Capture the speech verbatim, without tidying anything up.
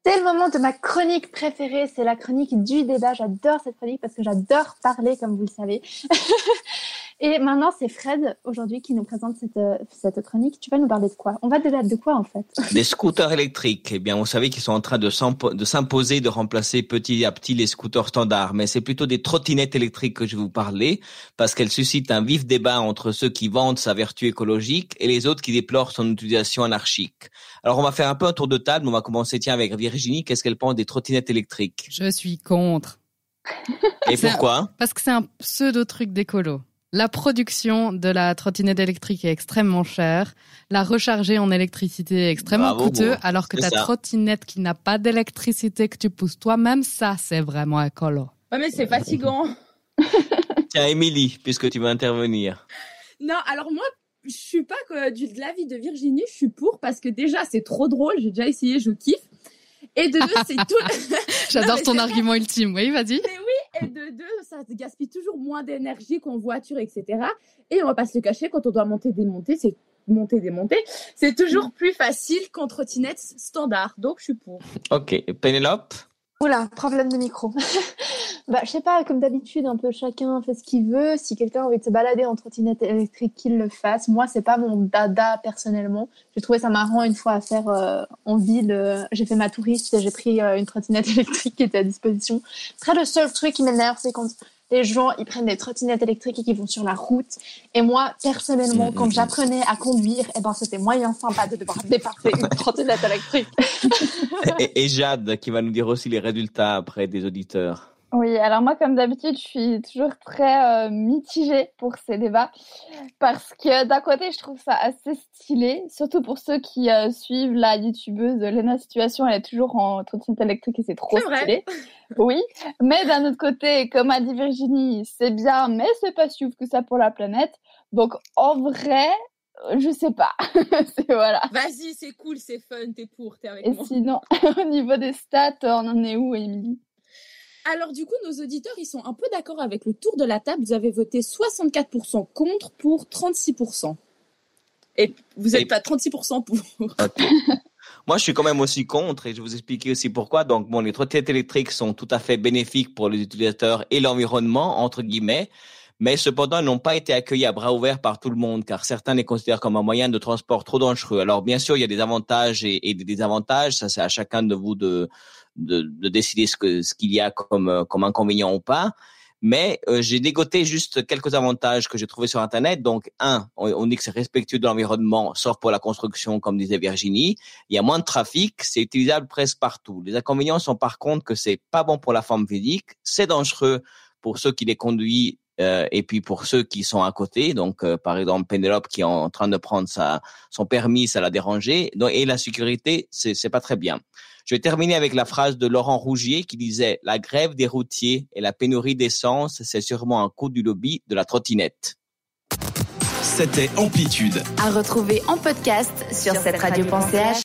C'est le moment de ma chronique préférée, c'est la chronique du débat. J'adore cette chronique parce que j'adore parler, comme vous le savez. Et maintenant, c'est Fred, aujourd'hui, qui nous présente cette, cette chronique. Tu vas nous parler de quoi? On va débattre de quoi, en fait? Des scooters électriques. Eh bien, vous savez qu'ils sont en train de, de s'imposer, de remplacer petit à petit les scooters standards. Mais c'est plutôt des trottinettes électriques que je vais vous parler, parce qu'elles suscitent un vif débat entre ceux qui vantent sa vertu écologique et les autres qui déplorent son utilisation anarchique. Alors, on va faire un peu un tour de table. On va commencer, tiens, avec Virginie. Qu'est-ce qu'elle pense des trottinettes électriques? Je suis contre. Et pourquoi? Un, parce que c'est un pseudo-truc d'écolo. La production de la trottinette électrique est extrêmement chère. La recharger en électricité est extrêmement Bravo, coûteux, bon. alors que C'est ta ça. trottinette qui n'a pas d'électricité que tu pousses toi-même, ça, c'est vraiment écolo. Ouais, mais c'est fatigant. Tiens, Émilie, puisque tu veux intervenir. Non, alors moi, je suis pas que du, de l'avis de Virginie, je suis pour parce que déjà, c'est trop drôle. J'ai déjà essayé, je kiffe. Et de deux, c'est tout... J'adore Non, ton c'est argument vrai. Ultime. Oui, vas-y. Mais oui, et de deux, ça gaspille toujours moins d'énergie qu'en voiture, et cetera. Et on va pas se le cacher, quand on doit monter, démonter, c'est monter, démonter, c'est toujours plus facile qu'en trottinette standard. Donc, je suis pour. Ok. Pénélope? Oula, problème de micro. Bah, je sais pas, comme d'habitude, un peu chacun fait ce qu'il veut. Si quelqu'un a envie de se balader en trottinette électrique, qu'il le fasse. Moi, c'est pas mon dada personnellement. J'ai trouvé ça marrant une fois à faire euh, en ville. Euh, j'ai fait ma touriste et j'ai pris euh, une trottinette électrique qui était à disposition. Après, le seul truc qui m'énerve, c'est quand les gens, ils prennent des trottinettes électriques et qu'ils vont sur la route. Et moi, personnellement, quand j'apprenais à conduire, eh ben, c'était moyen sympa de devoir dépasser une trottinette électrique. et, et Jade, qui va nous dire aussi les résultats après des auditeurs. Oui, alors moi, comme d'habitude, je suis toujours très euh, mitigée pour ces débats parce que d'un côté, je trouve ça assez stylé, surtout pour ceux qui euh, suivent la youtubeuse Lena Situation, elle est toujours en trottinette électrique et c'est trop c'est stylé. Oui, mais d'un autre côté, comme a dit Virginie, c'est bien, mais c'est pas si ouf que ça pour la planète. Donc en vrai, je sais pas. c'est voilà. Vas-y, c'est cool, c'est fun, t'es pour, t'es avec et moi. Et sinon, au niveau des stats, on en est où, Émilie? Alors du coup, nos auditeurs, ils sont un peu d'accord avec le tour de la table. Vous avez voté soixante-quatre pour cent contre pour trente-six pour cent. Et vous êtes pas trente-six pour cent pour. Okay. Moi, je suis quand même aussi contre et je vais vous expliquer aussi pourquoi. Donc, bon, les trottinettes électriques sont tout à fait bénéfiques pour les utilisateurs et l'environnement, entre guillemets, mais cependant, elles n'ont pas été accueillies à bras ouverts par tout le monde, car certains les considèrent comme un moyen de transport trop dangereux. Alors, bien sûr, il y a des avantages et, et des désavantages. Ça, c'est à chacun de vous de de, de décider ce que ce qu'il y a comme comme inconvénient ou pas. Mais euh, j'ai dégoté juste quelques avantages que j'ai trouvés sur Internet. Donc, un, on, on dit que c'est respectueux de l'environnement, sauf pour la construction, comme disait Virginie. Il y a moins de trafic, c'est utilisable presque partout. Les inconvénients sont par contre que c'est pas bon pour la forme physique, c'est dangereux pour ceux qui les conduisent euh, et puis pour ceux qui sont à côté. Donc, euh, par exemple, Pénélope qui est en train de prendre sa son permis, ça l'a dérangé. Donc, et la sécurité, c'est c'est pas très bien. Je vais terminer avec la phrase de Laurent Rougier qui disait « La grève des routiers et la pénurie d'essence, c'est sûrement un coup du lobby de la trottinette. » C'était Amplitude. À retrouver en podcast sur cette radio point c h.